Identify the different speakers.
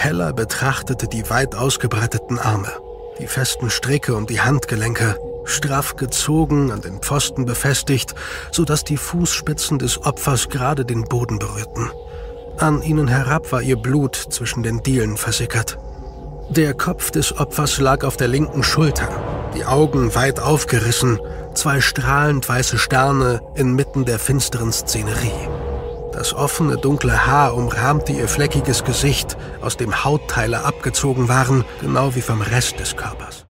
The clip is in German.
Speaker 1: Heller betrachtete die weit ausgebreiteten Arme, die festen Stricke um die Handgelenke, straff gezogen, an den Pfosten befestigt, sodass die Fußspitzen des Opfers gerade den Boden berührten. An ihnen herab war ihr Blut zwischen den Dielen versickert. Der Kopf des Opfers lag auf der linken Schulter, die Augen weit aufgerissen, 2 strahlend weiße Sterne inmitten der finsteren Szenerie. Das offene, dunkle Haar umrahmte ihr fleckiges Gesicht, aus dem Hautteile abgezogen waren, genau wie vom Rest des Körpers.